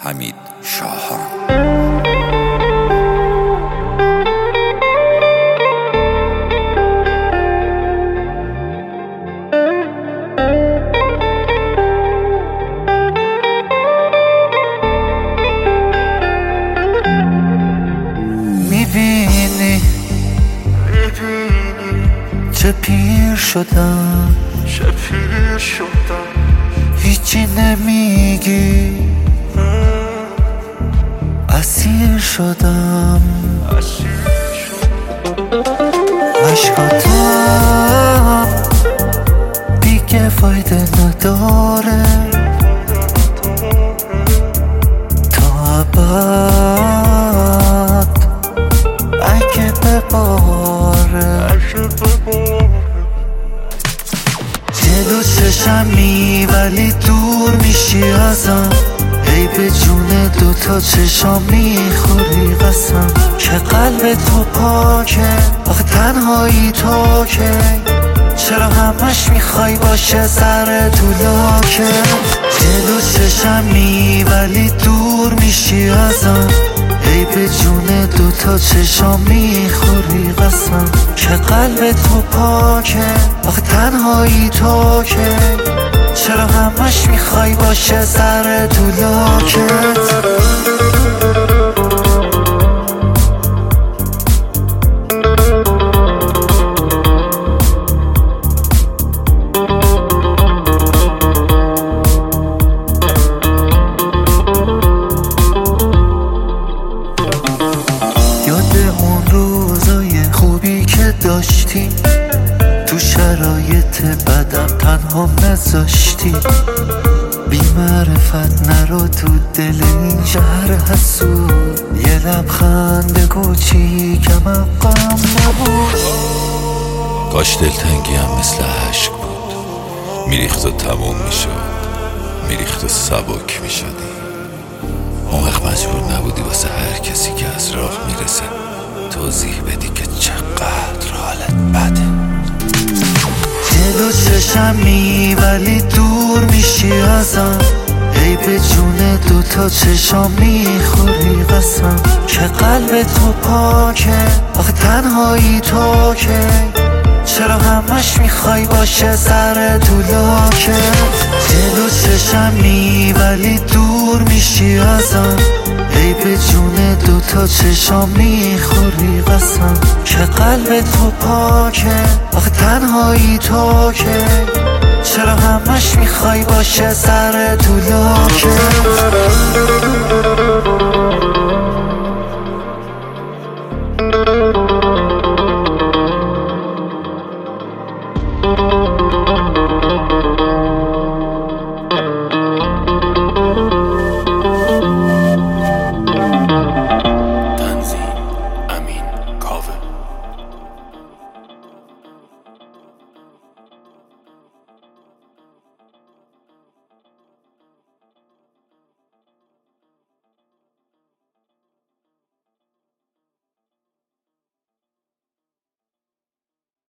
حمید شاهان. میبینی چه پیر شدم، هیچی نمیگی، اسیر شدم. عشقاتم دیگه فایده نداره، تا ابد اگه بباره. جلو چشمی ولی دور میشی ازم، ای به جون دوتا چشام میخوری قسم. که قلب تو پاکه، آخه تنهایی تو که، چرا همش میخوای باشه سر تو لاکه. جلو چشمی ولی دور میشی ازم، ای به جون دوتا چشام میخوری قسم. که قلب تو پاکه، آخه تنهایی تو که، چرا همش میخوای باشه سر تو لاکت. یاد اون روزای خوبی که داشتی، تو شرایط بدم تنها نذاشتی. بی معرفت نرو تو دل این شهر حسود، یه لبخند کوچیکم غم نبود. کاش دلتنگی هم مثل عشق بود، میریخت و تموم میشد، میریخت و سبک میشدی. اون وقت مجبور نبودی واسه هر کسی که از راه میرسه توضیح بدی که چقدر حالت بده. جلو چشمی ولی دور میشی ازم، ای به جون دوتا چشام میخوری قسم. که قلب تو پاکه، آخه تنهایی تو که، چرا همش میخوای باشه سر تو لاکه. جلو چشمی ولی دور میشی ازم، ای به جون دوتا چشام میخوری قسم. که قلب تو پاکه، آخه تنهایی تو که، چرا همش میخوای باشه سر تو لاکه.